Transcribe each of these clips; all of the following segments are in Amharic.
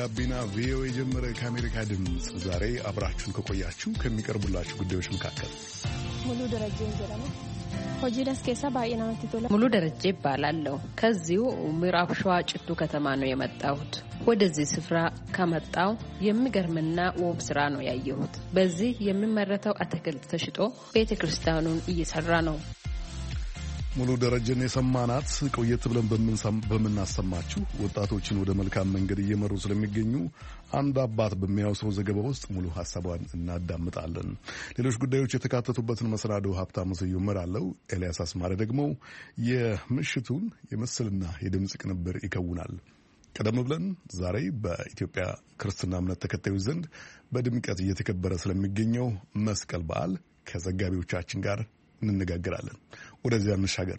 ጋቢና ቪኦኤ ጀመረ። ከአሜሪካ ድምፅ ዛሬ አብራችሁን ከቆያችሁ ከሚቀርቡላችሁ ጉዳዮች መካከል ሙሉ ደረጀ ይባላለሁ። ከዚሁ ምዕራብ ሸዋ ጭቱ ከተማ ነው የመጣሁት። ወደዚህ ስፍራ ከመጣው የሚገርምና ውብ ስራ ነው ያየሁት። በዚህ የሚመረተው አትክልት ተሽጦ ቤተክርስቲያኑን እየሰራ ነው። ሙሉ ደረጀን የሰማናት ቆየት ብለን በምናሰማችሁ ወጣቶችን ወደ መልካም መንገድ እየመሩ ስለሚገኙ አንድ አባት በሚያወሳው ዘገባ ውስጥ ሙሉ ሐሳቧን እናዳምጣለን። ሌሎች ጉዳዮች የተካተቱበትን መሰናዶ ሀብታሙ ስዩም እመራለሁ። ኤልያስ አስማረ ደግሞ የምሽቱን የምስልና የድምፅ ቅንብር ይከውናል። ቀደም ብለን ዛሬ በኢትዮጵያ ክርስትና እምነት ተከታዮች ዘንድ በድምቀት እየተከበረ ስለሚገኘው መስቀል በዓል ከዘጋቢዎቻችን ጋር እንነጋገራለን። ወደዚያ እንሻገር።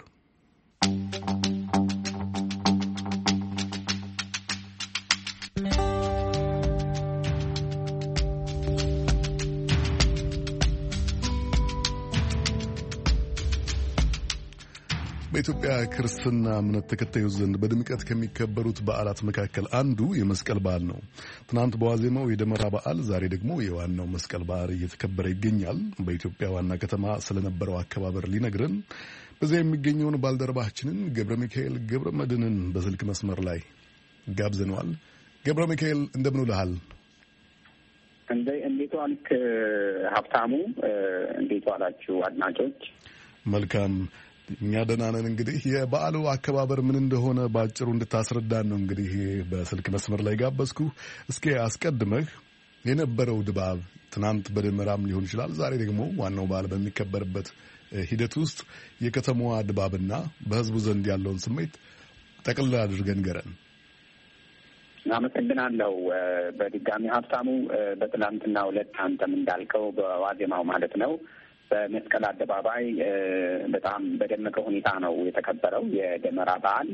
በኢትዮጵያ ክርስትና እምነት ተከታዮች ዘንድ በድምቀት ከሚከበሩት በዓላት መካከል አንዱ የመስቀል በዓል ነው። ትናንት በዋዜማው የደመራ በዓል፣ ዛሬ ደግሞ የዋናው መስቀል በዓል እየተከበረ ይገኛል። በኢትዮጵያ ዋና ከተማ ስለነበረው አከባበር ሊነግረን በዚያ የሚገኘውን ባልደረባችንን ገብረ ሚካኤል ገብረ መድህንን በስልክ መስመር ላይ ጋብዘነዋል። ገብረ ሚካኤል እንደምን ውለሃል? እንዴት ዋልክ ሀብታሙ? እንዴት ዋላችሁ አድማጮች? መልካም፣ እኛ ደህና ነን። እንግዲህ የበዓሉ አከባበር ምን እንደሆነ በአጭሩ እንድታስረዳን ነው እንግዲህ በስልክ መስመር ላይ ጋበዝኩ። እስኪ አስቀድመህ የነበረው ድባብ ትናንት በደመራም ሊሆን ይችላል፣ ዛሬ ደግሞ ዋናው በዓል በሚከበርበት ሂደት ውስጥ የከተማዋ ድባብና በሕዝቡ ዘንድ ያለውን ስሜት ጠቅልል አድርገን ንገረን። አመሰግናለሁ። በድጋሚ ሀብታሙ፣ በትናንትናው ዕለት አንተም እንዳልከው በዋዜማው ማለት ነው በመስቀል አደባባይ በጣም በደመቀ ሁኔታ ነው የተከበረው የደመራ በዓል።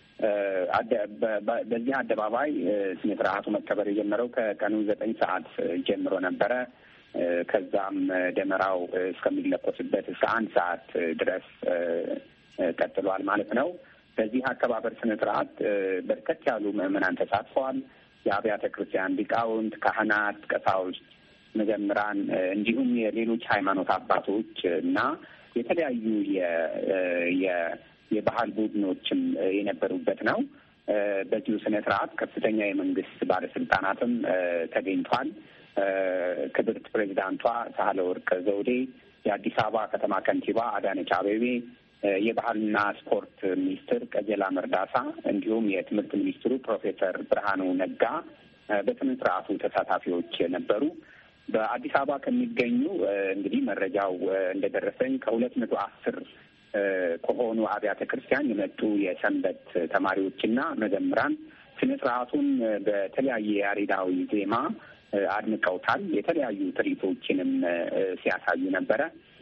በዚህ አደባባይ ስነ ስርዓቱ መከበር የጀመረው ከቀኑ 9 ሰዓት ጀምሮ ነበረ። ከዛም ደመራው እስከሚለኮስበት እስከ 1 ሰዓት ድረስ ቀጥሏል ማለት ነው። በዚህ አከባበር ስነ ስርዓት በርከት ያሉ ምዕመናን ተሳትፈዋል። የአብያተ ክርስቲያን ሊቃውንት፣ ካህናት፣ ቀሳውስት፣ መዘምራን እንዲሁም የሌሎች ሃይማኖት አባቶች እና የተለያዩ የባህል ቡድኖችም የነበሩበት ነው። በዚሁ ስነ ስርዓት ከፍተኛ የመንግስት ባለስልጣናትም ተገኝቷል። ክብርት ፕሬዚዳንቷ ሳህለወርቅ ዘውዴ፣ የአዲስ አበባ ከተማ ከንቲባ አዳነች አቤቤ፣ የባህልና ስፖርት ሚኒስትር ቀጀላ መርዳሳ እንዲሁም የትምህርት ሚኒስትሩ ፕሮፌሰር ብርሃኑ ነጋ በስነ ስርዓቱ ተሳታፊዎች ነበሩ። በአዲስ አበባ ከሚገኙ እንግዲህ መረጃው እንደደረሰኝ 210 ከሆኑ አብያተ ክርስቲያን የመጡ የሰንበት ተማሪዎችና መዘምራን ስነ ስርዓቱን በተለያየ ያሬዳዊ ዜማ አድምቀውታል። የተለያዩ ትርኢቶችንም ሲያሳዩ ነበረ።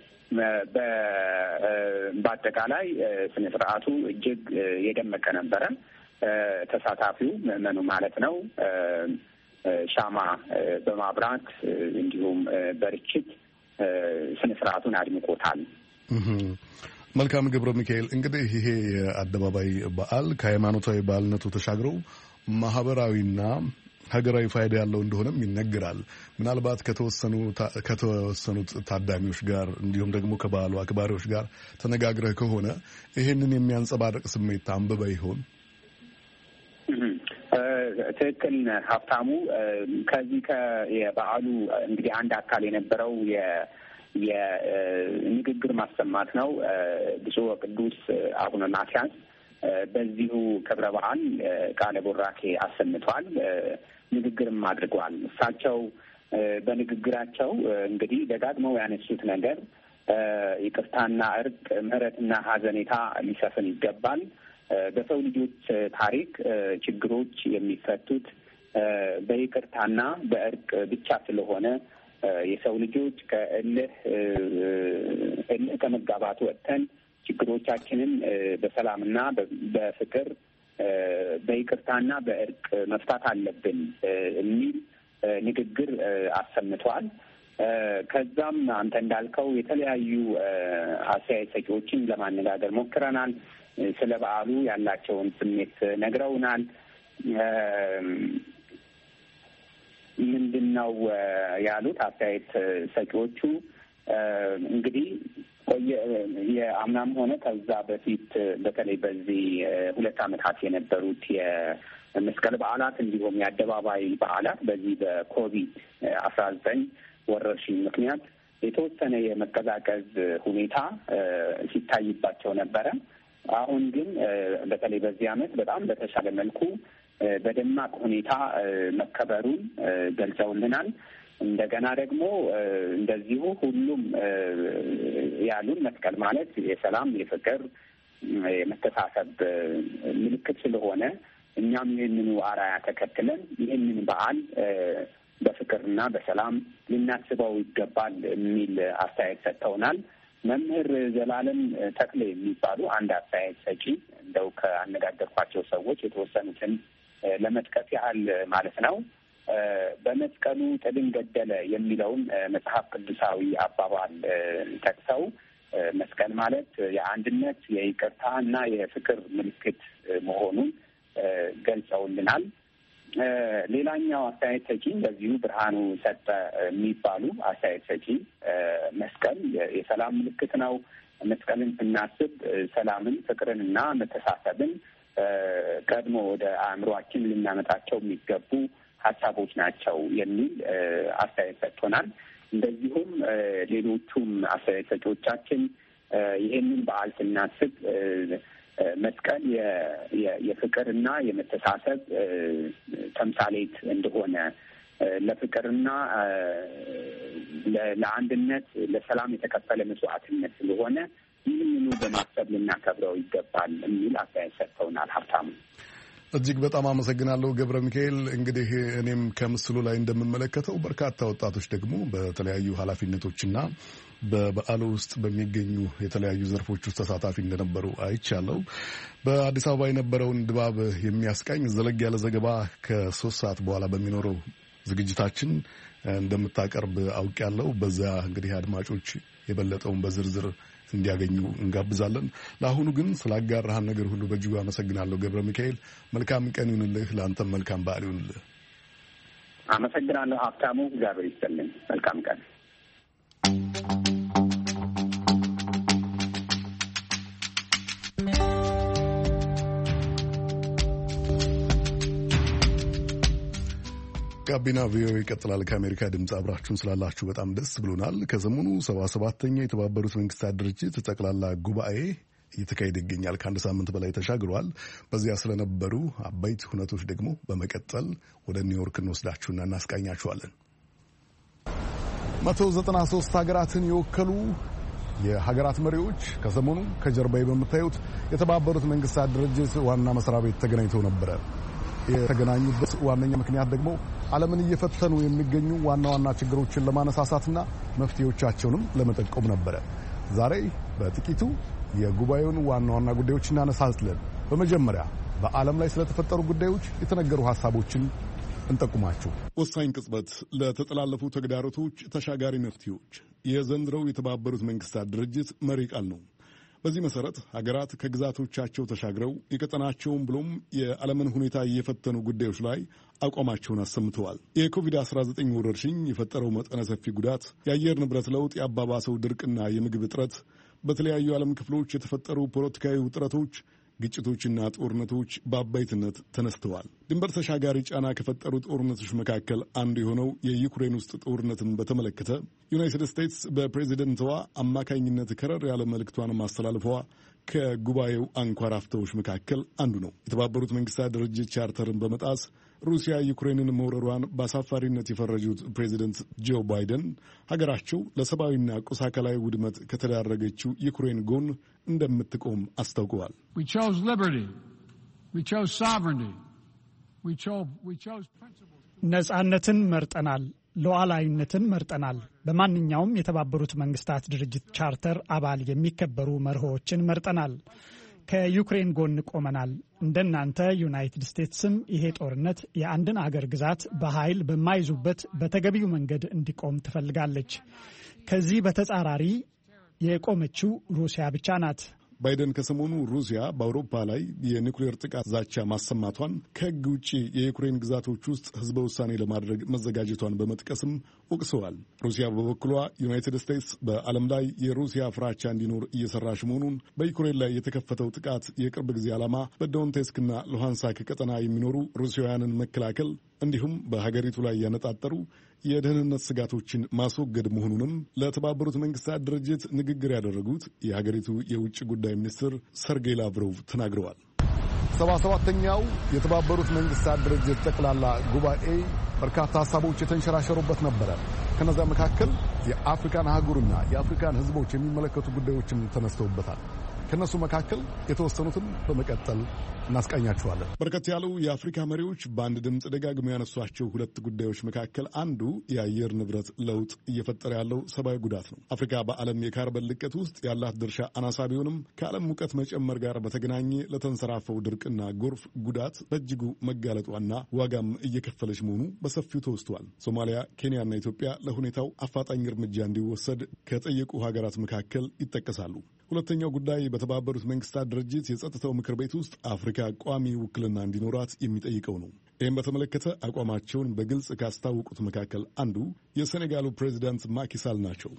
በአጠቃላይ ስነ ስርዓቱ እጅግ የደመቀ ነበረ። ተሳታፊው ምዕመኑ ማለት ነው ሻማ በማብራት እንዲሁም በርችት ስነ ስርዓቱን አድምቆታል። መልካም ገብረ ሚካኤል፣ እንግዲህ ይሄ የአደባባይ በዓል ከሃይማኖታዊ በዓልነቱ ተሻግረው ማህበራዊና ሀገራዊ ፋይዳ ያለው እንደሆነም ይነገራል። ምናልባት ከተወሰኑት ታዳሚዎች ጋር እንዲሁም ደግሞ ከበዓሉ አክባሪዎች ጋር ተነጋግረህ ከሆነ ይሄንን የሚያንጸባርቅ ስሜት አንብበ ይሆን? ትክክል ሀብታሙ። ከዚህ የበዓሉ እንግዲህ አንድ አካል የነበረው የንግግር ማሰማት ነው። ብፁዕ ወቅዱስ አቡነ ማትያስ በዚሁ ክብረ በዓል ቃለ ቡራኬ አሰምተዋል፣ ንግግርም አድርገዋል። እሳቸው በንግግራቸው እንግዲህ ደጋግመው ያነሱት ነገር ይቅርታና እርቅ፣ ምሕረትና ሀዘኔታ ሊሰፍን ይገባል። በሰው ልጆች ታሪክ ችግሮች የሚፈቱት በይቅርታና በእርቅ ብቻ ስለሆነ የሰው ልጆች ከእልህ ከመጋባት ወጥተን ችግሮቻችንን በሰላምና በፍቅር በይቅርታና በእርቅ መፍታት አለብን የሚል ንግግር አሰምተዋል። ከዛም አንተ እንዳልከው የተለያዩ አስተያየት ሰጪዎችን ለማነጋገር ሞክረናል። ስለ በዓሉ ያላቸውን ስሜት ነግረውናል። ምንድነው ያሉት አስተያየት ሰጪዎቹ እንግዲህ የአምናም ሆነ ከዛ በፊት በተለይ በዚህ 2 ዓመታት የነበሩት የመስቀል በዓላት እንዲሁም የአደባባይ በዓላት በዚህ በኮቪድ-19 ወረርሽኝ ምክንያት የተወሰነ የመቀዛቀዝ ሁኔታ ሲታይባቸው ነበረ። አሁን ግን በተለይ በዚህ ዓመት በጣም በተሻለ መልኩ በደማቅ ሁኔታ መከበሩን ገልጸውልናል። እንደገና ደግሞ እንደዚሁ ሁሉም ያሉን መስቀል ማለት የሰላም፣ የፍቅር፣ የመተሳሰብ ምልክት ስለሆነ እኛም ይህንኑ አርአያ ተከትለን ይህንን በዓል በፍቅርና በሰላም ልናስበው ይገባል የሚል አስተያየት ሰጥተውናል። መምህር ዘላለም ተክሌ የሚባሉ አንድ አስተያየት ሰጪ እንደው ከአነጋገርኳቸው ሰዎች የተወሰኑትን ለመጥቀስ ያህል ማለት ነው በመስቀሉ ጥልን ገደለ የሚለውን መጽሐፍ ቅዱሳዊ አባባል ጠቅሰው መስቀል ማለት የአንድነት፣ የይቅርታ እና የፍቅር ምልክት መሆኑን ገልጸውልናል። ሌላኛው አስተያየት ሰጪ እንደዚሁ ብርሃኑ ሰጠ የሚባሉ አስተያየት ሰጪ መስቀል የሰላም ምልክት ነው፣ መስቀልን ስናስብ ሰላምን፣ ፍቅርን እና መተሳሰብን ቀድሞ ወደ አእምሯችን ልናመጣቸው የሚገቡ ሀሳቦች ናቸው የሚል አስተያየት ሰጥቶናል። እንደዚሁም ሌሎቹም አስተያየት ሰጪዎቻችን ይህንን በዓል ስናስብ መስቀል የፍቅርና የመተሳሰብ ተምሳሌት እንደሆነ ለፍቅርና ለአንድነት፣ ለሰላም የተከፈለ መስዋዕትነት ስለሆነ ይህንኑ በማሰብ ልናከብረው ይገባል የሚል አስተያየት ሰጥተውናል። ሀብታሙ እጅግ በጣም አመሰግናለሁ ገብረ ሚካኤል። እንግዲህ እኔም ከምስሉ ላይ እንደምመለከተው በርካታ ወጣቶች ደግሞ በተለያዩ ኃላፊነቶችና በበዓሉ ውስጥ በሚገኙ የተለያዩ ዘርፎች ውስጥ ተሳታፊ እንደነበሩ አይቻለሁ። በአዲስ አበባ የነበረውን ድባብ የሚያስቃኝ ዘለግ ያለ ዘገባ ከ3 ሰዓት በኋላ በሚኖረው ዝግጅታችን እንደምታቀርብ አውቄያለሁ። በዛ እንግዲህ አድማጮች የበለጠውን በዝርዝር እንዲያገኙ እንጋብዛለን። ለአሁኑ ግን ስላጋራሃን ነገር ሁሉ በእጅጉ አመሰግናለሁ ገብረ ሚካኤል። መልካም ቀን ይሁንልህ። ለአንተም መልካም በዓል ይሁንልህ። አመሰግናለሁ ሀብታሙ። እግዚአብሔር ይስጥልኝ። መልካም ቀን። ጋቢና ቪኦኤ ይቀጥላል። ከአሜሪካ ድምፅ አብራችሁን ስላላችሁ በጣም ደስ ብሎናል። ከሰሞኑ 77ኛ የተባበሩት መንግስታት ድርጅት ጠቅላላ ጉባኤ እየተካሄደ ይገኛል። ከ1 ሳምንት በላይ ተሻግረዋል። በዚያ ስለነበሩ አበይት ሁነቶች ደግሞ በመቀጠል ወደ ኒውዮርክ እንወስዳችሁና እናስቃኛችኋለን። 193 ሀገራትን የወከሉ የሀገራት መሪዎች ከሰሞኑ ከጀርባዬ በምታዩት የተባበሩት መንግስታት ድርጅት ዋና መስሪያ ቤት ተገናኝተው ነበረ። የተገናኙበት ዋነኛ ምክንያት ደግሞ ዓለምን እየፈተኑ የሚገኙ ዋና ዋና ችግሮችን ለማነሳሳትና መፍትሄዎቻቸውንም ለመጠቆም ነበረ። ዛሬ በጥቂቱ የጉባኤውን ዋና ዋና ጉዳዮች እናነሳለን። በመጀመሪያ በዓለም ላይ ስለተፈጠሩ ጉዳዮች የተነገሩ ሐሳቦችን እንጠቁማችሁ። ወሳኝ ቅጽበት፣ ለተጠላለፉ ተግዳሮቶች ተሻጋሪ መፍትሄዎች የዘንድሮው የተባበሩት መንግስታት ድርጅት መሪ ቃል ነው። በዚህ መሰረት ሀገራት ከግዛቶቻቸው ተሻግረው የቀጠናቸውን ብሎም የዓለምን ሁኔታ እየፈተኑ ጉዳዮች ላይ አቋማቸውን አሰምተዋል። የኮቪድ-19 ወረርሽኝ የፈጠረው መጠነ ሰፊ ጉዳት፣ የአየር ንብረት ለውጥ ያባባሰው ድርቅና የምግብ እጥረት፣ በተለያዩ ዓለም ክፍሎች የተፈጠሩ ፖለቲካዊ ውጥረቶች፣ ግጭቶችና ጦርነቶች በአበይትነት ተነስተዋል። ድንበር ተሻጋሪ ጫና ከፈጠሩ ጦርነቶች መካከል አንዱ የሆነው የዩክሬን ውስጥ ጦርነትን በተመለከተ ዩናይትድ ስቴትስ በፕሬዚደንቷ አማካኝነት ከረር ያለ መልእክቷን ማስተላለፏ ከጉባኤው አንኳር አፍታዎች መካከል አንዱ ነው። የተባበሩት መንግስታት ድርጅት ቻርተርን በመጣስ ሩሲያ ዩክሬንን መውረሯን በአሳፋሪነት የፈረጁት ፕሬዚደንት ጆ ባይደን ሀገራቸው ለሰብአዊና ቁስ አካላዊ ውድመት ከተዳረገችው ዩክሬን ጎን እንደምትቆም አስታውቀዋል። ነጻነትን መርጠናል፣ ሉዓላዊነትን መርጠናል። በማንኛውም የተባበሩት መንግስታት ድርጅት ቻርተር አባል የሚከበሩ መርሆዎችን መርጠናል። ከዩክሬን ጎን ቆመናል። እንደናንተ ዩናይትድ ስቴትስም ይሄ ጦርነት የአንድን አገር ግዛት በኃይል በማይዙበት በተገቢው መንገድ እንዲቆም ትፈልጋለች። ከዚህ በተጻራሪ የቆመችው ሩሲያ ብቻ ናት። ባይደን ከሰሞኑ ሩሲያ በአውሮፓ ላይ የኒውክሌር ጥቃት ዛቻ ማሰማቷን ከሕግ ውጭ የዩክሬን ግዛቶች ውስጥ ሕዝበ ውሳኔ ለማድረግ መዘጋጀቷን በመጥቀስም ወቅሰዋል። ሩሲያ በበኩሏ ዩናይትድ ስቴትስ በዓለም ላይ የሩሲያ ፍራቻ እንዲኖር እየሰራች መሆኑን፣ በዩክሬን ላይ የተከፈተው ጥቃት የቅርብ ጊዜ ዓላማ በዶንቴስክና ሉሃንስክ ቀጠና የሚኖሩ ሩሲያውያንን መከላከል እንዲሁም በሀገሪቱ ላይ ያነጣጠሩ የደህንነት ስጋቶችን ማስወገድ መሆኑንም ለተባበሩት መንግስታት ድርጅት ንግግር ያደረጉት የሀገሪቱ የውጭ ጉዳይ ሚኒስትር ሰርጌይ ላቭሮቭ ተናግረዋል። 77ኛው የተባበሩት መንግስታት ድርጅት ጠቅላላ ጉባኤ በርካታ ሀሳቦች የተንሸራሸሩበት ነበረ። ከነዚያ መካከል የአፍሪካን አህጉርና የአፍሪካን ሕዝቦች የሚመለከቱ ጉዳዮችም ተነስተውበታል። ከነሱ መካከል የተወሰኑትን በመቀጠል እናስቃኛችኋለን። በርከት ያሉ የአፍሪካ መሪዎች በአንድ ድምፅ ደጋግመው ያነሷቸው ሁለት ጉዳዮች መካከል አንዱ የአየር ንብረት ለውጥ እየፈጠረ ያለው ሰብአዊ ጉዳት ነው። አፍሪካ በዓለም የካርበን ልቀት ውስጥ ያላት ድርሻ አናሳ ቢሆንም ከዓለም ሙቀት መጨመር ጋር በተገናኘ ለተንሰራፈው ድርቅና ጎርፍ ጉዳት በእጅጉ መጋለጧና ዋጋም እየከፈለች መሆኑ በሰፊው ተወስቷል። ሶማሊያ፣ ኬንያና ኢትዮጵያ ለሁኔታው አፋጣኝ እርምጃ እንዲወሰድ ከጠየቁ ሀገራት መካከል ይጠቀሳሉ። ሁለተኛው ጉዳይ በተባበሩት መንግስታት ድርጅት የጸጥታው ምክር ቤት ውስጥ አፍሪካ ቋሚ ውክልና እንዲኖራት የሚጠይቀው ነው። ይህም በተመለከተ አቋማቸውን በግልጽ ካስታወቁት መካከል አንዱ የሴኔጋሉ ፕሬዚዳንት ማኪሳል ናቸው።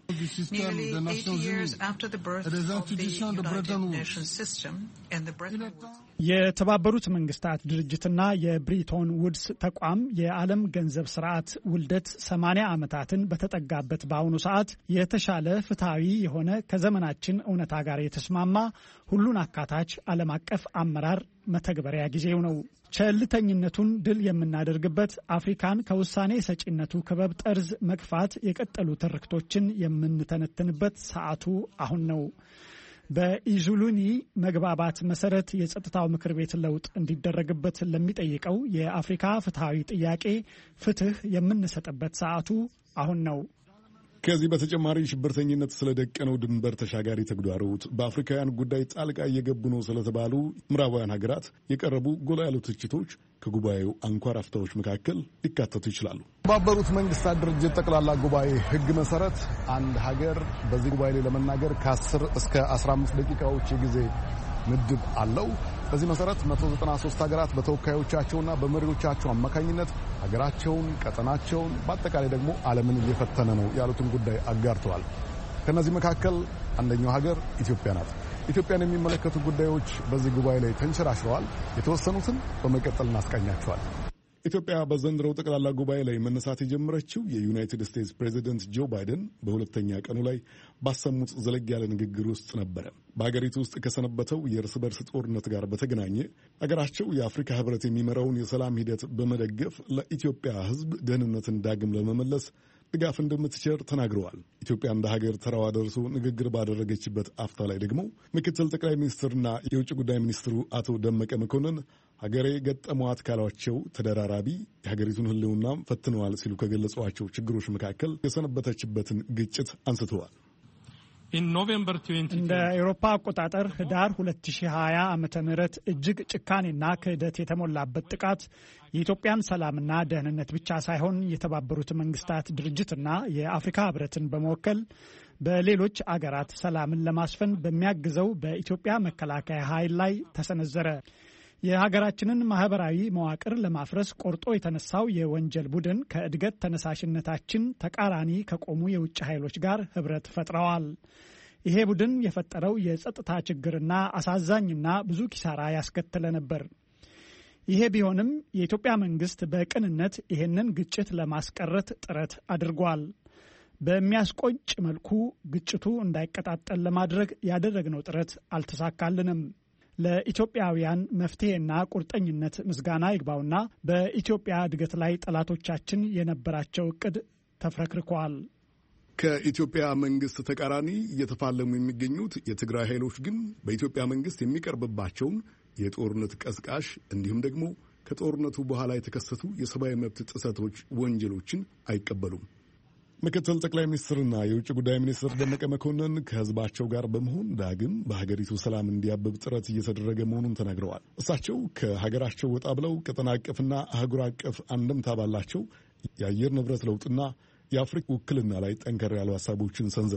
የተባበሩት መንግስታት ድርጅትና የብሪቶን ውድስ ተቋም የዓለም ገንዘብ ስርዓት ውልደት 80 ዓመታትን በተጠጋበት በአሁኑ ሰዓት የተሻለ ፍትሐዊ የሆነ ከዘመናችን እውነታ ጋር የተስማማ ሁሉን አካታች ዓለም አቀፍ አመራር መተግበሪያ ጊዜው ነው። ቸልተኝነቱን ድል የምናደርግበት፣ አፍሪካን ከውሳኔ ሰጪነቱ ክበብ ጠርዝ መግፋት የቀጠሉ ትርክቶችን የምንተነትንበት ሰዓቱ አሁን ነው። በኢዙሉኒ መግባባት መሰረት የጸጥታው ምክር ቤት ለውጥ እንዲደረግበት ለሚጠይቀው የአፍሪካ ፍትሐዊ ጥያቄ ፍትህ የምንሰጥበት ሰዓቱ አሁን ነው። ከዚህ በተጨማሪ ሽብርተኝነት ስለደቀነው ድንበር ተሻጋሪ ተግዳሮት፣ በአፍሪካውያን ጉዳይ ጣልቃ እየገቡ ነው ስለተባሉ ምዕራባውያን ሀገራት የቀረቡ ጎላ ያሉ ትችቶች ከጉባኤው አንኳር አፍታዎች መካከል ሊካተቱ ይችላሉ። የተባበሩት መንግስታት ድርጅት ጠቅላላ ጉባኤ ሕግ መሰረት አንድ ሀገር በዚህ ጉባኤ ላይ ለመናገር ከ10 እስከ 15 ደቂቃዎች የጊዜ ምድብ አለው። በዚህ መሰረት 193 ሀገራት በተወካዮቻቸውና በመሪዎቻቸው አማካኝነት ሀገራቸውን፣ ቀጠናቸውን፣ በአጠቃላይ ደግሞ ዓለምን እየፈተነ ነው ያሉትን ጉዳይ አጋርተዋል። ከነዚህ መካከል አንደኛው ሀገር ኢትዮጵያ ናት። ኢትዮጵያን የሚመለከቱ ጉዳዮች በዚህ ጉባኤ ላይ ተንሸራሽረዋል። የተወሰኑትን በመቀጠል እናስቃኛቸዋል። ኢትዮጵያ በዘንድሮው ጠቅላላ ጉባኤ ላይ መነሳት የጀመረችው የዩናይትድ ስቴትስ ፕሬዚደንት ጆ ባይደን በሁለተኛ ቀኑ ላይ ባሰሙት ዘለግ ያለ ንግግር ውስጥ ነበረ። በሀገሪቱ ውስጥ ከሰነበተው የእርስ በርስ ጦርነት ጋር በተገናኘ ሀገራቸው የአፍሪካ ሕብረት የሚመራውን የሰላም ሂደት በመደገፍ ለኢትዮጵያ ሕዝብ ደህንነትን ዳግም ለመመለስ ድጋፍ እንደምትቸር ተናግረዋል። ኢትዮጵያ እንደ ሀገር ተራዋ ደርሶ ንግግር ባደረገችበት አፍታ ላይ ደግሞ ምክትል ጠቅላይ ሚኒስትርና የውጭ ጉዳይ ሚኒስትሩ አቶ ደመቀ መኮንን ሀገሬ ገጠሟት ካሏቸው ተደራራቢ የሀገሪቱን ሕልውናም ፈትነዋል ሲሉ ከገለጿቸው ችግሮች መካከል የሰነበተችበትን ግጭት አንስተዋል። እንደ አውሮፓ አቆጣጠር ህዳር 2020 ዓመተ ምህረት እጅግ ጭካኔና ክህደት የተሞላበት ጥቃት የኢትዮጵያን ሰላምና ደህንነት ብቻ ሳይሆን የተባበሩት መንግስታት ድርጅትና የአፍሪካ ሕብረትን በመወከል በሌሎች አገራት ሰላምን ለማስፈን በሚያግዘው በኢትዮጵያ መከላከያ ኃይል ላይ ተሰነዘረ። የሀገራችንን ማህበራዊ መዋቅር ለማፍረስ ቆርጦ የተነሳው የወንጀል ቡድን ከእድገት ተነሳሽነታችን ተቃራኒ ከቆሙ የውጭ ኃይሎች ጋር ህብረት ፈጥረዋል። ይሄ ቡድን የፈጠረው የጸጥታ ችግርና አሳዛኝና ብዙ ኪሳራ ያስከተለ ነበር። ይሄ ቢሆንም የኢትዮጵያ መንግስት በቅንነት ይሄንን ግጭት ለማስቀረት ጥረት አድርጓል። በሚያስቆጭ መልኩ ግጭቱ እንዳይቀጣጠል ለማድረግ ያደረግነው ጥረት አልተሳካልንም። ለኢትዮጵያውያን መፍትሄና ቁርጠኝነት ምስጋና ይግባውና በኢትዮጵያ እድገት ላይ ጠላቶቻችን የነበራቸው እቅድ ተፍረክርኳል። ከኢትዮጵያ መንግስት ተቃራኒ እየተፋለሙ የሚገኙት የትግራይ ኃይሎች ግን በኢትዮጵያ መንግስት የሚቀርብባቸውን የጦርነት ቀስቃሽ እንዲሁም ደግሞ ከጦርነቱ በኋላ የተከሰቱ የሰብአዊ መብት ጥሰቶች ወንጀሎችን አይቀበሉም። ምክትል ጠቅላይ ሚኒስትርና የውጭ ጉዳይ ሚኒስትር ደመቀ መኮንን ከህዝባቸው ጋር በመሆን ዳግም በሀገሪቱ ሰላም እንዲያብብ ጥረት እየተደረገ መሆኑን ተናግረዋል። እሳቸው ከሀገራቸው ወጣ ብለው ቀጠና አቀፍና አህጉር አቀፍ አንድምታ ባላቸው የአየር ንብረት ለውጥና የአፍሪካ ውክልና ላይ ጠንከር ያሉ ሀሳቦችን ሰንዝረዋል።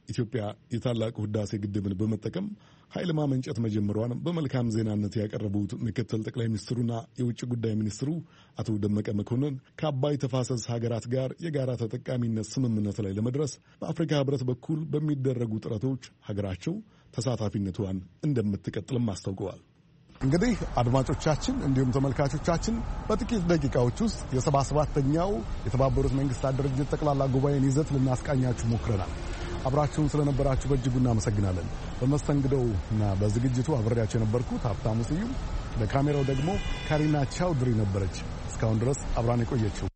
ኢትዮጵያ የታላቁ ህዳሴ ግድብን በመጠቀም ኃይል ማመንጨት መጀመሯን በመልካም ዜናነት ያቀረቡት ምክትል ጠቅላይ ሚኒስትሩና የውጭ ጉዳይ ሚኒስትሩ አቶ ደመቀ መኮንን ከአባይ ተፋሰስ ሀገራት ጋር የጋራ ተጠቃሚነት ስምምነት ላይ ለመድረስ በአፍሪካ ህብረት በኩል በሚደረጉ ጥረቶች ሀገራቸው ተሳታፊነቷን እንደምትቀጥልም አስታውቀዋል። እንግዲህ አድማጮቻችን እንዲሁም ተመልካቾቻችን በጥቂት ደቂቃዎች ውስጥ የ77ኛው የተባበሩት መንግስታት ድርጅት ጠቅላላ ጉባኤን ይዘት ልናስቃኛችሁ ሞክረናል። አብራችሁን ስለነበራችሁ በእጅጉ እናመሰግናለን። በመስተንግዶው እና በዝግጅቱ አብሬያችሁ የነበርኩት ሀብታሙ ስዩም፣ በካሜራው ደግሞ ካሪና ቻውድሪ ነበረች። እስካሁን ድረስ አብራን የቆየችው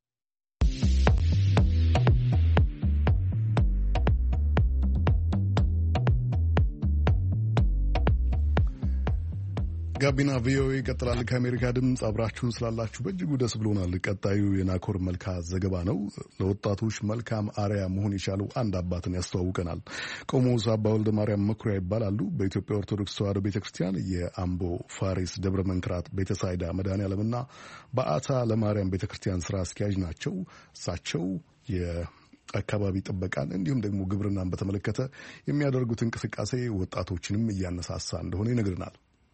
ጋቢና ቪኦኤ ይቀጥላል። ከአሜሪካ ድምፅ አብራችሁን ስላላችሁ በእጅጉ ደስ ብሎናል። ቀጣዩ የናኮር መልካ ዘገባ ነው። ለወጣቶች መልካም አርያ መሆን የቻሉ አንድ አባትን ያስተዋውቀናል። ቆሞስ አባ ወልደ ማርያም መኩሪያ ይባላሉ። በኢትዮጵያ ኦርቶዶክስ ተዋሕዶ ቤተክርስቲያን የአምቦ ፋሪስ ደብረ መንክራት ቤተሳይዳ መድኃኔዓለምና በአታ ለማርያም ቤተክርስቲያን ስራ አስኪያጅ ናቸው። እሳቸው የአካባቢ ጥበቃን እንዲሁም ደግሞ ግብርናን በተመለከተ የሚያደርጉት እንቅስቃሴ ወጣቶችንም እያነሳሳ እንደሆነ ይነግርናል።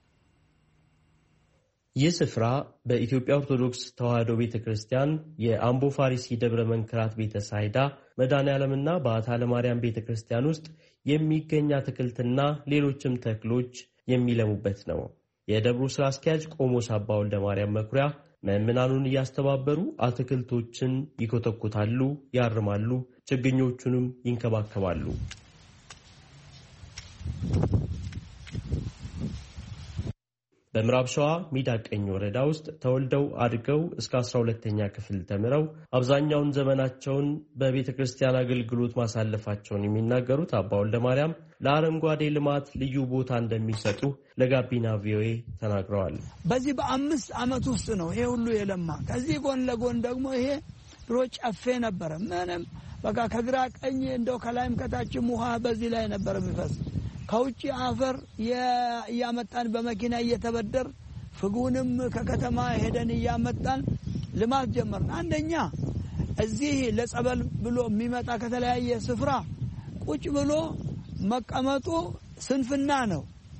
ይህ ስፍራ በኢትዮጵያ ኦርቶዶክስ ተዋሕዶ ቤተክርስቲያን የአምቦ ፋሪሲ ደብረ መንክራት ቤተሳይዳ መድኃኔዓለምና በአታ ለማርያም ቤተክርስቲያን ውስጥ የሚገኝ አትክልትና ሌሎችም ተክሎች የሚለሙበት ነው። የደብሩ ስራ አስኪያጅ ቆሞስ አባ ወልደ ማርያም መኩሪያ ምዕመናኑን እያስተባበሩ አትክልቶችን ይኮተኩታሉ፣ ያርማሉ፣ ችግኞቹንም ይንከባከባሉ። በምዕራብ ሸዋ ሚዳቀኝ ወረዳ ውስጥ ተወልደው አድገው እስከ 12ኛ ክፍል ተምረው አብዛኛውን ዘመናቸውን በቤተ ክርስቲያን አገልግሎት ማሳለፋቸውን የሚናገሩት አባ ወልደ ማርያም ለአረንጓዴ ልማት ልዩ ቦታ እንደሚሰጡ ለጋቢና ቪኦኤ ተናግረዋል። በዚህ በ5 ዓመት ውስጥ ነው ይሄ ሁሉ የለማ። ከዚህ ጎን ለጎን ደግሞ ይሄ ድሮ ጨፌ ነበረ። ምንም በቃ ከግራ ቀኝ እንደው ከላይም ከታችም ውሃ በዚህ ላይ ነበር የሚፈስ። ከውጪ አፈር ያመጣን በመኪና እየተበደር ፍጉንም ከከተማ ሄደን ያመጣን ልማት ጀመርን። አንደኛ እዚህ ለጸበል ብሎ የሚመጣ ከተለያየ ስፍራ ቁጭ ብሎ መቀመጡ ስንፍና ነው፣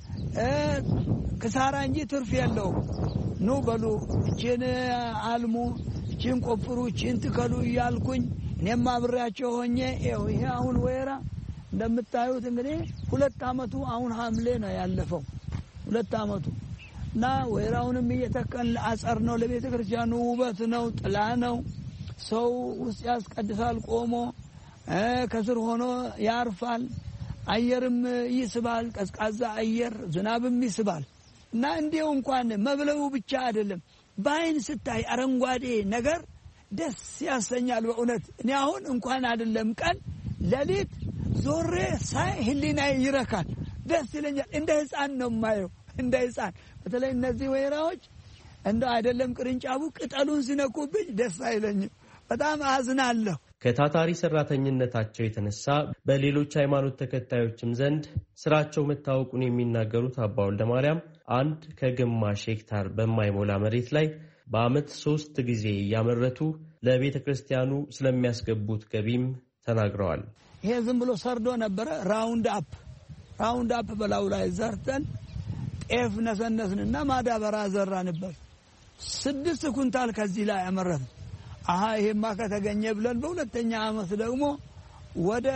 ክሳራ እንጂ ትርፍ የለውም። ኑ በሉ እቺን አልሙ፣ እቺን ቆፍሩ፣ እቺን ትከሉ እያልኩኝ እኔም አብሬያቸው ሆኜ ይሄ አሁን ወይራ እንደምታዩት እንግዲህ 2 ዓመቱ አሁን ሐምሌ ነው ያለፈው 2 ዓመቱ እና ወይራውንም እየተከል አጸር ነው። ለቤተ ክርስቲያኑ ውበት ነው፣ ጥላ ነው። ሰው ውስጥ ያስቀድሳል ቆሞ፣ ከስር ሆኖ ያርፋል። አየርም ይስባል፣ ቀዝቃዛ አየር፣ ዝናብም ይስባል። እና እንዲው እንኳን መብለው ብቻ አይደለም፣ በአይን ስታይ አረንጓዴ ነገር ደስ ያሰኛል በእውነት። እኔ አሁን እንኳን አይደለም ቀን ሌሊት ዞሬ ሳይ ህሊናዬ ይረካል፣ ደስ ይለኛል። እንደ ህፃን ነው የማየው፣ እንደ ህፃን። በተለይ እነዚህ ወይራዎች እንደ አይደለም ቅርንጫፉ ቅጠሉን ሲነኩብኝ ደስ አይለኝም፣ በጣም አዝናለሁ። ከታታሪ ሰራተኝነታቸው የተነሳ በሌሎች ሃይማኖት ተከታዮችም ዘንድ ስራቸው መታወቁን የሚናገሩት አባ ወልደ ማርያም አንድ ከግማሽ ሄክታር በማይሞላ መሬት ላይ በአመት 3 ጊዜ እያመረቱ ለቤተ ክርስቲያኑ ስለሚያስገቡት ገቢም ተናግረዋል። ይሄ ዝም ብሎ ሰርዶ ነበረ። ራውንድ አፕ በላው ላይ ዘርተን ጤፍ ነሰነስንና ማዳበራ ዘራንበት። 6 ኩንታል ከዚህ ላይ አመረትን። ይሄማ ከተገኘ ብለን በሁለተኛ አመት ደግሞ ወደ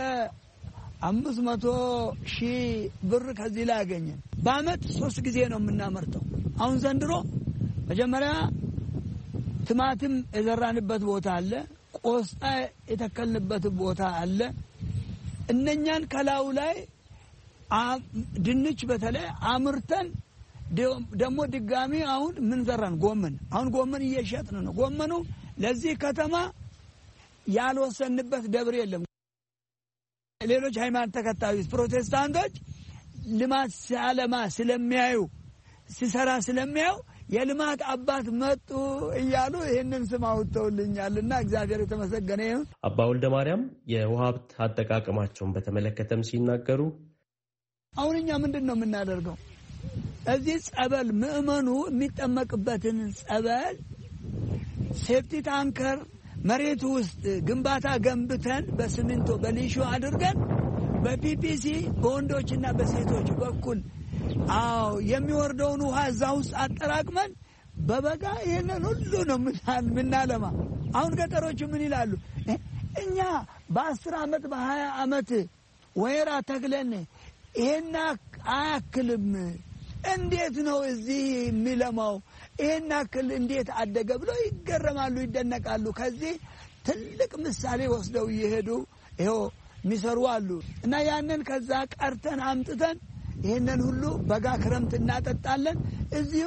500,000 ብር ከዚህ ላይ አገኘን። በአመት 3 ጊዜ ነው የምናመርተው። አሁን ዘንድሮ መጀመሪያ ቲማቲም የዘራንበት ቦታ አለ፣ ቆስጣ የተከልንበት ቦታ አለ። እነኛን ከላው ላይ ድንች በተለይ አምርተን ደግሞ ድጋሚ አሁን ምን ዘራን? ጎመን። አሁን ጎመን እየሸጥን ነው። ጎመኑ ለዚህ ከተማ ያልወሰንበት ደብር የለም። ሌሎች ሃይማኖት ተከታዮች ፕሮቴስታንቶች ልማት ሲያለማ ስለሚያዩ ሲሰራ ስለሚያዩ የልማት አባት መጡ እያሉ ይሄንን ስም አውጥተውልኛልና እግዚአብሔር የተመሰገነ ይሁን። አባ ወልደ ማርያም የውሃ ሀብት አጠቃቀማቸውን በተመለከተም ሲናገሩ አሁን እኛ ምንድነው የምናደርገው? እዚህ ጸበል ምእመኑ የሚጠመቅበትን ጸበል ሴፍቲ ታንከር መሬት ውስጥ ግንባታ ገንብተን በሲሚንቶ በሊሾ አድርገን በፒፒሲ በወንዶችና በሴቶች በኩል የሚወርደውን ውሃ እዛ ውስጥ አጠራቅመን በበጋ ይሄንን ሁሉ ነው ምናለማ። አሁን ገጠሮቹ ምን ይላሉ? እኛ በ10 ዓመት በ20 ዓመት ወይራ ተክለን ይሄን አያክልም፣ እንዴት ነው እዚህ የሚለማው? ይሄን አክል እንዴት አደገ ብለው ይገረማሉ፣ ይደነቃሉ። ከዚህ ትልቅ ምሳሌ ወስደው እየሄዱ ይሄው የሚሰሩ አሉ። እና ያንን ከዛ ቀርተን አምጥተን ይሄንን ሁሉ በጋ ክረምት እናጠጣለን። እዚሁ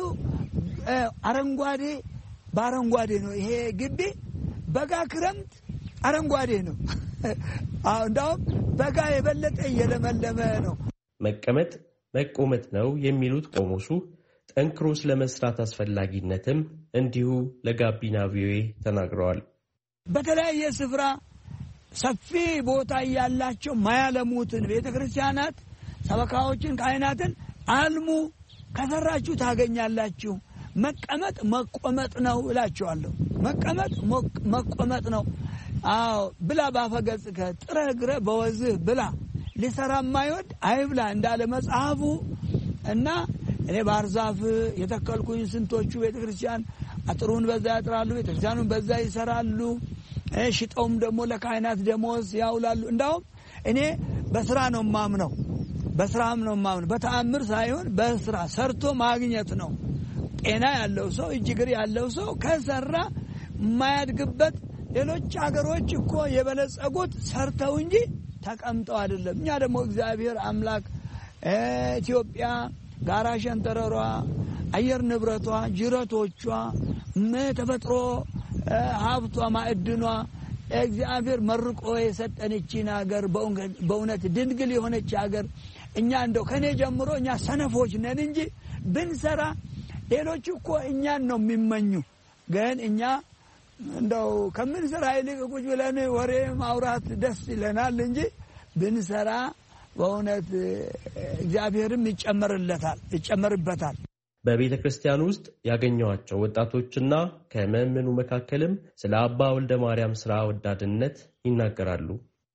አረንጓዴ በአረንጓዴ ነው ይሄ ግቢ። በጋ ክረምት አረንጓዴ ነው። እንደውም በጋ የበለጠ እየለመለመ ነው። መቀመጥ መቆመጥ ነው የሚሉት ቆሞሱ ጠንክሮ ስለመስራት አስፈላጊነትም እንዲሁ ለጋቢና ቪኦኤ ተናግረዋል። በተለያየ ስፍራ ሰፊ ቦታ ያላቸው ማያለሙትን ቤተክርስቲያናት፣ ሰበካዎችን፣ ካህናትን አልሙ፣ ከሰራችሁ ታገኛላችሁ። መቀመጥ መቆመጥ ነው እላችኋለሁ። መቀመጥ መቆመጥ ነው። ብላ ባፈገጽከ ጥረህ ግረህ በወዝህ ብላ፣ ሊሰራ የማይወድ አይብላ እንዳለ መጽሐፉ። እና እኔ ባህር ዛፍ የተከልኩኝ ስንቶቹ ቤተክርስቲያን አጥሩን በዛ ያጥራሉ፣ ቤተክርስቲያኑን በዛ ይሰራሉ። ሽጠውም ደግሞ ለካህናት ደሞዝ ያውላሉ። እንዳውም እኔ በስራ ነው ማምነው፣ በስራም ነው ማምነው። በተአምር ሳይሆን በስራ ሰርቶ ማግኘት ነው። ጤና ያለው ሰው እጅግር ያለው ሰው ከሰራ የማያድግበት። ሌሎች ሀገሮች እኮ የበለጸጉት ሰርተው እንጂ ተቀምጠው አይደለም። እኛ ደግሞ እግዚአብሔር አምላክ ኢትዮጵያ ጋራ ሸንተረሯ፣ አየር ንብረቷ፣ ጅረቶቿ፣ ተፈጥሮ ሀብቷ፣ ማዕድኗ እግዚአብሔር መርቆ የሰጠንችን ሀገር በእውነት ድንግል የሆነች ሀገር። እኛ እንደው ከኔ ጀምሮ እኛ ሰነፎች ነን እንጂ ብንሰራ ሌሎች እኮ እኛን ነው የሚመኙ። ግን እኛ እንደው ከምንሰራ ይልቅ ቁጭ ብለን ወሬ ማውራት ደስ ይለናል እንጂ ብንሰራ በእውነት እግዚአብሔርም ይጨመርበታል። በቤተ ክርስቲያን ውስጥ ያገኘዋቸው ወጣቶችና ከመምኑ መካከልም ስለ አባ ወልደ ማርያም ስራ ወዳድነት ይናገራሉ።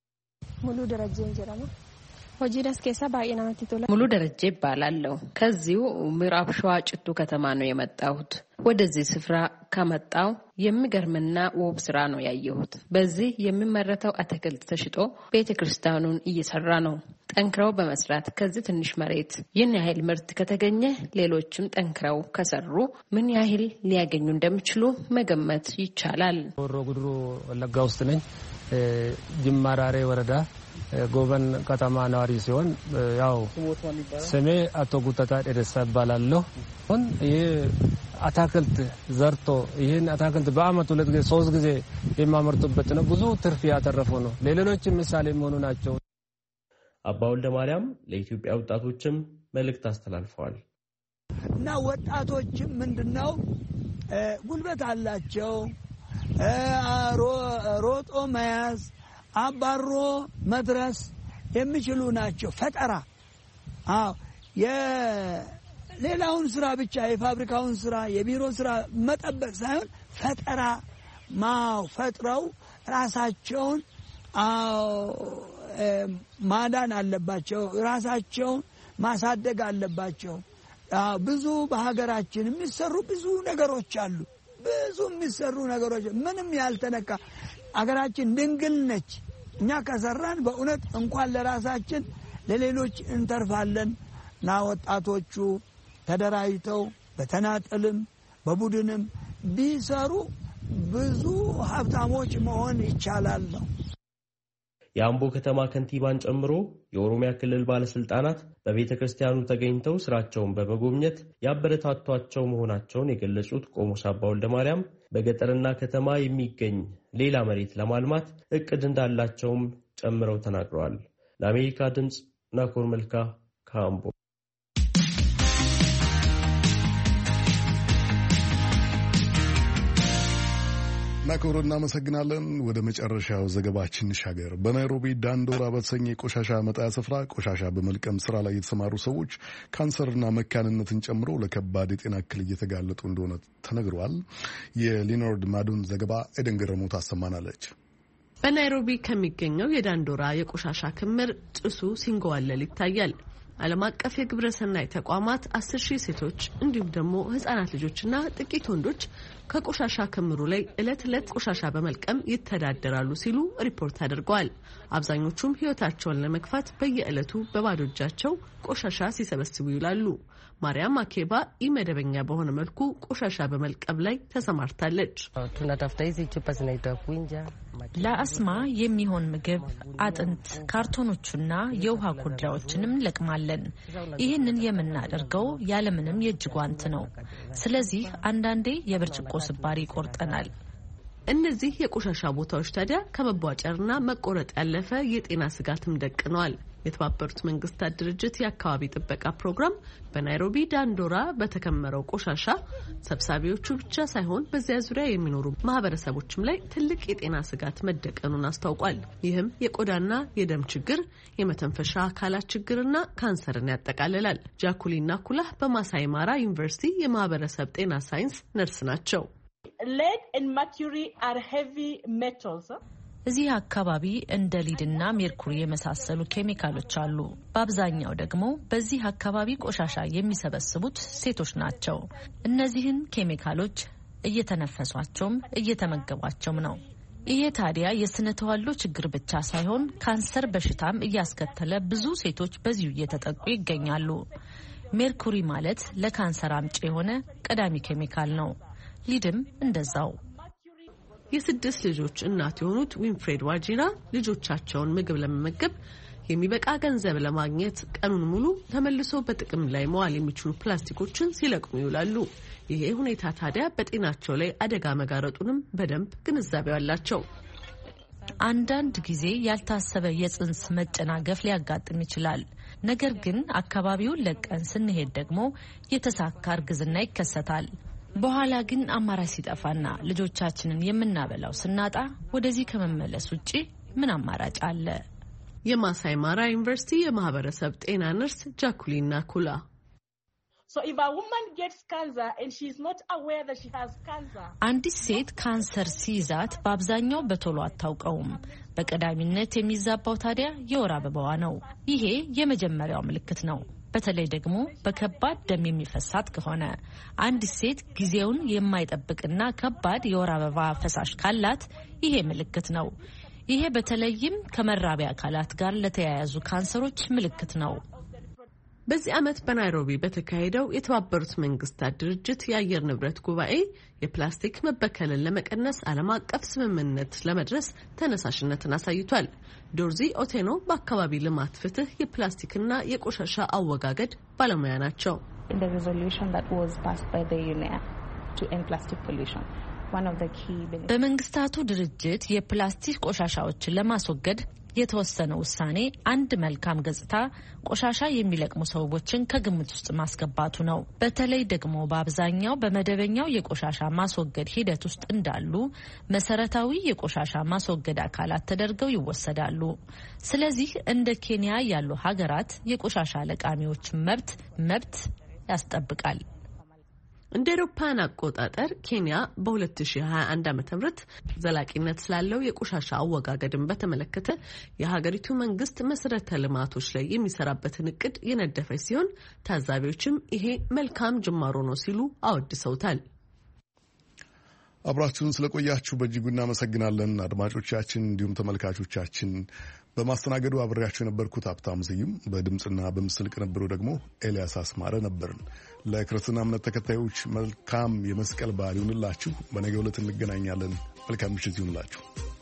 ሙሉ ደረጀ ይባላለሁ። ከዚሁ ምዕራብ ሸዋ ጭቱ ከተማ ነው የመጣሁት። ወደዚህ ስፍራ ከመጣው የሚገርምና ውብ ስራ ነው ያየሁት። በዚህ የሚመረተው አትክልት ተሽጦ ቤተክርስቲያኑን እየሰራ ነው። ጠንክረው በመስራት ከዚህ ትንሽ መሬት ይህን ያህል ምርት ከተገኘ ሌሎችም ጠንክረው ከሰሩ ምን ያህል ሊያገኙ እንደሚችሉ መገመት ይቻላል። ወሮ ጉድሩ ወለጋ ውስጥ ነኝ። ጅማራሬ ወረዳ ጎበን ከተማ ነዋሪ ሲሆን ያው ስሜ አቶ ጉተታ ደረሳ ይባላለሁ። ይሄ አትክልት ዘርቶ ይሄን አትክልት በአመት 2 ጊዜ 3 ጊዜ የማመርቱበት ነው። ብዙ ትርፍ ያተረፉ ነው። ለሌሎችም ምሳሌ የሚሆኑ ናቸው። አባ ወልደ ማርያም ለኢትዮጵያ ወጣቶችም መልእክት አስተላልፈዋል። እና ወጣቶችም ምንድነው ጉልበት አላቸው፣ ሮጦ መያዝ አባሮ መድረስ የሚችሉ ናቸው። ፈጠራ የሌላውን ስራ ብቻ የፋብሪካውን ስራ የቢሮ ስራ መጠበቅ ሳይሆን ፈጠራ ፈጥረው ራሳቸውን ማዳን አለባቸው። ራሳቸውን ማሳደግ አለባቸው። ብዙ በሀገራችን የሚሰሩ ብዙ ነገሮች አሉ። ብዙ የሚሰሩ ነገሮች ምንም ያልተነካ አገራችን ድንግል ነች። እኛ ከሰራን በእውነት እንኳን ለራሳችን ለሌሎች እንተርፋለን። እና ወጣቶቹ ተደራጅተው በተናጠልም በቡድንም ቢሰሩ ብዙ ሀብታሞች መሆን ይቻላል ነው። የአምቦ ከተማ ከንቲባን ጨምሮ የኦሮሚያ ክልል ባለስልጣናት በቤተ ክርስቲያኑ ተገኝተው ስራቸውን በመጎብኘት ያበረታቷቸው መሆናቸውን የገለጹት ቆሞስ አባ ወልደ ማርያም በገጠርና ከተማ የሚገኝ ሌላ መሬት ለማልማት እቅድ እንዳላቸውም ጨምረው ተናግረዋል። ለአሜሪካ ድምጽ ናኮር መልካ ከአምቦ። ናኮር እናመሰግናለን። ወደ መጨረሻው ዘገባችን እንሻገር። በናይሮቢ ዳንዶራ በተሰኘ ቆሻሻ መጣያ ስፍራ ቆሻሻ በመልቀም ስራ ላይ የተሰማሩ ሰዎች ካንሰርና መካንነትን ጨምሮ ለከባድ የጤና እክል እየተጋለጡ እንደሆነ ተነግሯል። የሊኖርድ ማዱን ዘገባ ኤደን ገረሙ ታሰማናለች። በናይሮቢ ከሚገኘው የዳንዶራ የቆሻሻ ክምር ጭሱ ሲንገዋለል ይታያል። ዓለም አቀፍ የግብረ ሰናይ ተቋማት 10,000 ሴቶች እንዲሁም ደግሞ ህጻናት ልጆችና ጥቂት ወንዶች ከቆሻሻ ክምሩ ላይ ዕለት ቆሻሻ በመልቀም ይተዳደራሉ ሲሉ ሪፖርት አድርገዋል። አብዛኞቹም ህይወታቸውን ለመግፋት በየዕለቱ በባዶ እጃቸው ቆሻሻ ሲሰበስቡ ይውላሉ። ማርያም አኬባ ኢመደበኛ በሆነ መልኩ ቆሻሻ በመልቀም ላይ ተሰማርታለች። ለአስማ የሚሆን ምግብ፣ አጥንት፣ ካርቶኖችና የውሃ ኮዳዎችንም ለቅማለን። ይህንን የምናደርገው ያለምንም የእጅ ጓንት ነው። ስለዚህ አንዳንዴ የብርጭቆ ስባሪ ይቆርጠናል። እነዚህ የቆሻሻ ቦታዎች ታዲያ ከመቧጨርና መቆረጥ ያለፈ የጤና ስጋትም ደቅነዋል። የተባበሩት መንግስታት ድርጅት የአካባቢ ጥበቃ ፕሮግራም በናይሮቢ ዳንዶራ በተከመረው ቆሻሻ ሰብሳቢዎቹ ብቻ ሳይሆን በዚያ ዙሪያ የሚኖሩ ማህበረሰቦችም ላይ ትልቅ የጤና ስጋት መደቀኑን አስታውቋል። ይህም የቆዳና የደም ችግር፣ የመተንፈሻ አካላት ችግርና ካንሰርን ያጠቃልላል። ጃኩሊና ኩላ በማሳይ ማራ ዩኒቨርሲቲ የማህበረሰብ ጤና ሳይንስ ነርስ ናቸው። lead and mercury are heavy metals. እዚህ አካባቢ እንደ ሊድና ሜርኩሪ የመሳሰሉ ኬሚካሎች አሉ። በአብዛኛው ደግሞ በዚህ አካባቢ ቆሻሻ የሚሰበስቡት ሴቶች ናቸው። እነዚህን ኬሚካሎች እየተነፈሷቸውም እየተመገቧቸውም ነው። ይሄ ታዲያ የስነ ተዋልዶ ችግር ብቻ ሳይሆን ካንሰር በሽታም እያስከተለ ብዙ ሴቶች በዚሁ እየተጠቁ ይገኛሉ። ሜርኩሪ ማለት ለካንሰር አምጪ የሆነ ቀዳሚ ኬሚካል ነው። ሊድም እንደዛው። የ6 ልጆች እናት የሆኑት ዊንፍሬድ ዋጂራ ልጆቻቸውን ምግብ ለመመገብ የሚበቃ ገንዘብ ለማግኘት ቀኑን ሙሉ ተመልሶ በጥቅም ላይ መዋል የሚችሉ ፕላስቲኮችን ሲለቅሙ ይውላሉ። ይሄ ሁኔታ ታዲያ በጤናቸው ላይ አደጋ መጋረጡንም በደንብ ግንዛቤው አላቸው። አንዳንድ ጊዜ ያልታሰበ የጽንስ መጨናገፍ ሊያጋጥም ይችላል። ነገር ግን አካባቢውን ለቀን ስንሄድ ደግሞ የተሳካ እርግዝና ይከሰታል። በኋላ ግን አማራጭ ሲጠፋና ልጆቻችንን የምናበላው ስናጣ ወደዚህ ከመመለስ ውጪ ምን አማራጭ አለ? የማሳይ ማራ ዩኒቨርሲቲ የማህበረሰብ ጤና ነርስ ጃኩሊና ኩላ አንዲት ሴት ካንሰር ሲይዛት በአብዛኛው በቶሎ አታውቀውም። በቀዳሚነት የሚዛባው ታዲያ የወር አበባዋ ነው። ይሄ የመጀመሪያው ምልክት ነው። በተለይ ደግሞ በከባድ ደም የሚፈሳት ከሆነ አንዲት ሴት ጊዜውን የማይጠብቅና ከባድ የወር አበባ ፈሳሽ ካላት ይሄ ምልክት ነው። ይሄ በተለይም ከመራቢያ አካላት ጋር ለተያያዙ ካንሰሮች ምልክት ነው። በዚህ ዓመት በናይሮቢ በተካሄደው የተባበሩት መንግስታት ድርጅት የአየር ንብረት ጉባኤ የፕላስቲክ መበከልን ለመቀነስ ዓለም አቀፍ ስምምነት ለመድረስ ተነሳሽነትን አሳይቷል። ዶርዚ ኦቴኖ በአካባቢ ልማት ፍትህ የፕላስቲክና የቆሻሻ አወጋገድ ባለሙያ ናቸው። በመንግስታቱ ድርጅት የፕላስቲክ ቆሻሻዎችን ለማስወገድ የተወሰነ ውሳኔ አንድ መልካም ገጽታ ቆሻሻ የሚለቅሙ ሰዎችን ከግምት ውስጥ ማስገባቱ ነው። በተለይ ደግሞ በአብዛኛው በመደበኛው የቆሻሻ ማስወገድ ሂደት ውስጥ እንዳሉ መሰረታዊ የቆሻሻ ማስወገድ አካላት ተደርገው ይወሰዳሉ። ስለዚህ እንደ ኬንያ ያሉ ሀገራት የቆሻሻ ለቃሚዎችን መብት ያስጠብቃል። እንደ አውሮፓውያን አቆጣጠር ኬንያ በ2021 ዓ.ም ዘላቂነት ስላለው የቆሻሻ አወጋገድን በተመለከተ የሀገሪቱ መንግስት መሰረተ ልማቶች ላይ የሚሰራበትን እቅድ የነደፈች ሲሆን ታዛቢዎችም ይሄ መልካም ጅማሮ ነው ሲሉ አወድሰውታል። አብራችሁን ስለቆያችሁ በእጅጉ እናመሰግናለን። አድማጮቻችን እንዲሁም ተመልካቾቻችን በማስተናገዱ አብሬያችሁ የነበርኩት ሀብታሙ ስዩም፣ በድምፅና በምስል ቅንብሩ ደግሞ ኤልያስ አስማረ ነበርን። ለክርስትና እምነት ተከታዮች መልካም የመስቀል በዓል ይሁንላችሁ። በነገው ዕለት እንገናኛለን። መልካም ምሽት ይሁንላችሁ።